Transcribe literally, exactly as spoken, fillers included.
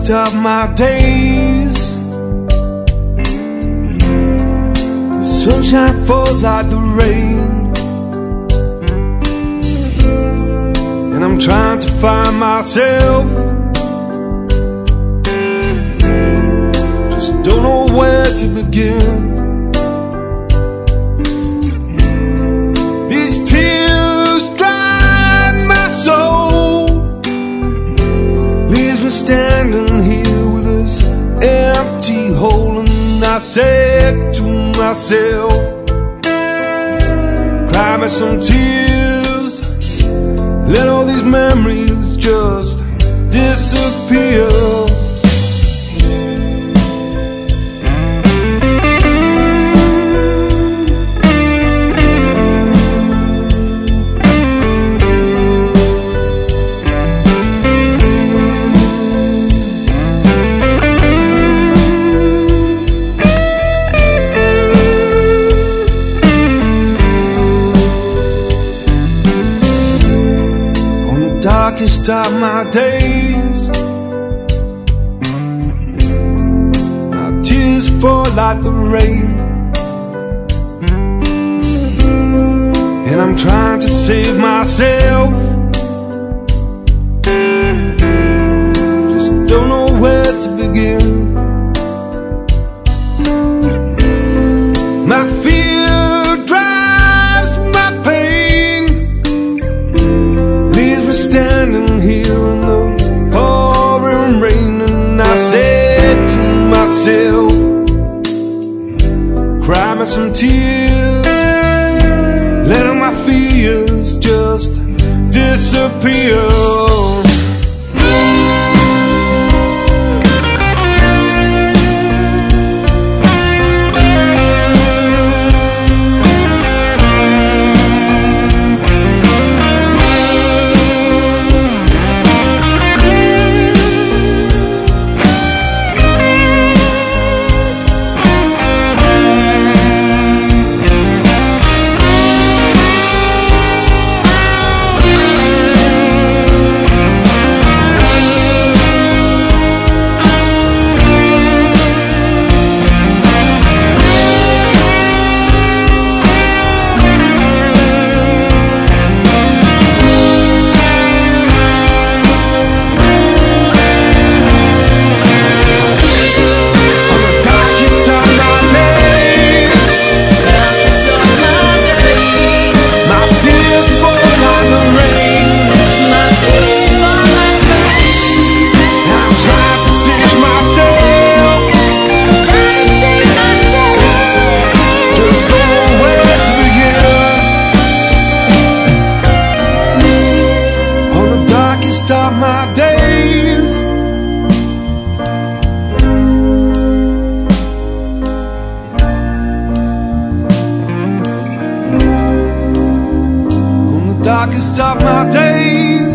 darkest of my days, the sunshine falls like the rain, and I'm trying to find myself. Just don't know where to begin. These tears dry my soul, leaves me standing here with this empty hole. And I said to myself, cry me some tears, let all these memories just disappear. Darkest of my days, my tears fall like the rain, and I'm trying to save myself. Just don't know where to begin. My fear drives my pain, leaves me standing here in the pouring rain. And I said to myself, cry me some tears, let all my fears just disappear. Of my days, on the darkest of my days.